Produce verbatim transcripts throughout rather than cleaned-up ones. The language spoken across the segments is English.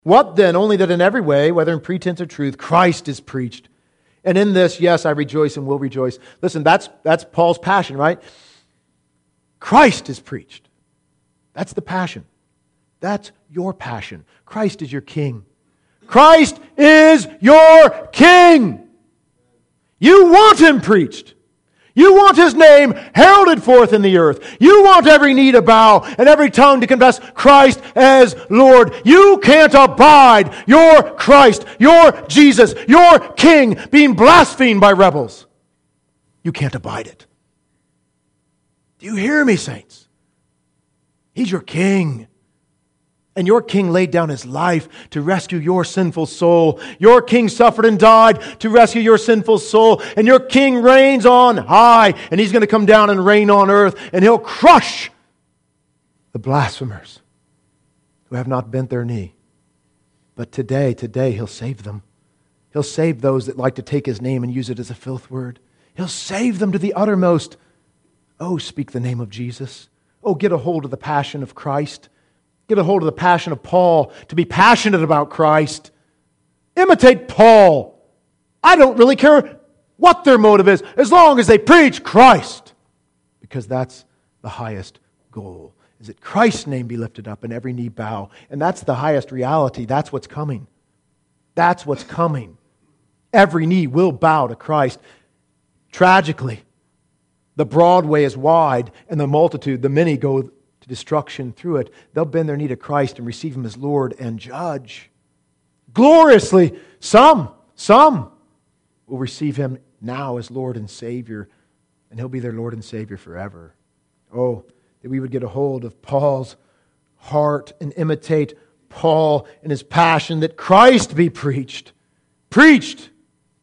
What then? Only that in every way, whether in pretense or truth, Christ is preached. And in this, yes, I rejoice and will rejoice. Listen, that's, that's Paul's passion, right? Christ is preached. That's the passion. That's your passion. Christ is your King. Christ is your King. You want Him preached. You want His name heralded forth in the earth. You want every knee to bow and every tongue to confess Christ as Lord. You can't abide your Christ, your Jesus, your King being blasphemed by rebels. You can't abide it. Do you hear me, saints? He's your King. And your King laid down His life to rescue your sinful soul. Your King suffered and died to rescue your sinful soul. And your King reigns on high. And He's going to come down and reign on earth. And He'll crush the blasphemers who have not bent their knee. But today, today, He'll save them. He'll save those that like to take His name and use it as a filth word. He'll save them to the uttermost. Oh, speak the name of Jesus. Oh, get a hold of the passion of Christ. Get a hold of the passion of Paul to be passionate about Christ. Imitate Paul. I don't really care what their motive is, as long as they preach Christ. Because that's the highest goal, is that Christ's name be lifted up and every knee bow. And that's the highest reality. That's what's coming. That's what's coming. Every knee will bow to Christ. Tragically, the broad way is wide, and the multitude, the many, go to destruction through it. They'll bend their knee to Christ and receive Him as Lord and Judge. Gloriously, some, some will receive Him now as Lord and Savior, and He'll be their Lord and Savior forever. Oh, that we would get a hold of Paul's heart and imitate Paul and his passion, that Christ be preached. Preached.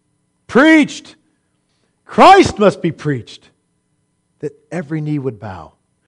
Preached. Christ must be preached. That every knee would bow.